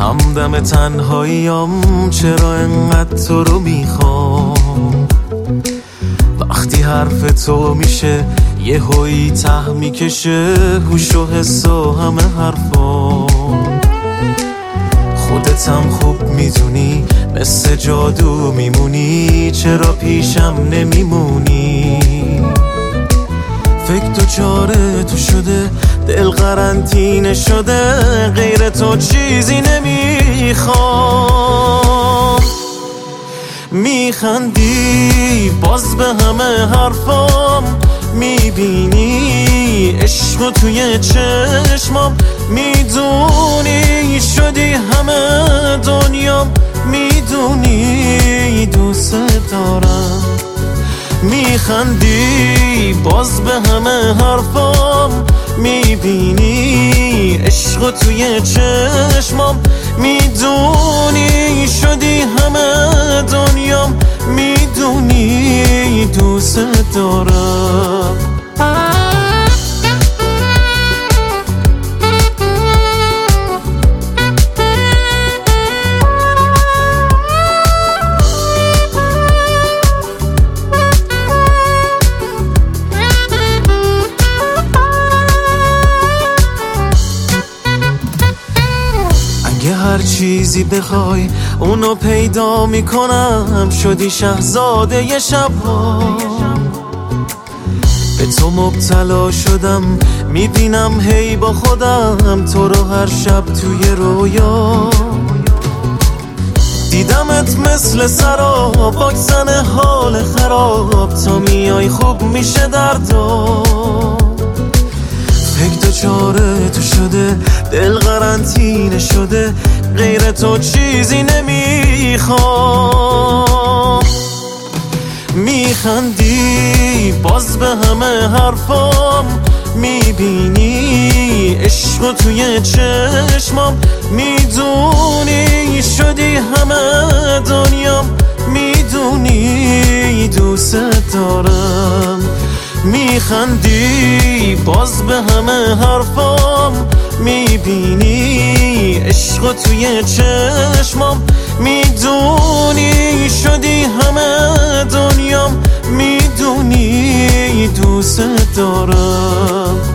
همدم تنهاییم چرا انقدر تو رو میخوام. وقتی حرف تو میشه یه هوی ته میکشه هوش و حس و همه حرفام. خودت هم خوب میدونی مثل جادو میمونی، چرا پیشم نمیمونی؟ فکر تو چاره تو شده، دل قرنطینه شده، غیر تو چیزی نمیخوام. میخندی باز به همه حرفام، میبینی عشق توی چشمام، میدونی شدی همه دنیام، میدونی دوست دارم. میخندی باز به همه حرفام، میبینی عشق توی چشمام، میدونی شدی همه دنیام، میدونی دوست دارم. هر چیزی بخوای اونو پیدا میکنم، شدی شهزاده ی شبها. به تو مبتلا شدم، میبینم هی با خودم تو رو هر شب توی رویا. دیدمت مثل سراب واکسن حال خراب، تا میای خوب میشه دردا. فکر تو چاره تو شده، دل قرنطینه شده، غیر تو چیزی نمیخوام. میخندی باز به همه حرفام، میبینی عشق توی چشمام، میدونی شدی همه دنیام، میدونی دوست دارم. میخندی باز به همه حرفام، میبینی عشق توی چشمام، میدونی شدی همه دنیام، میدونی دوست دارم.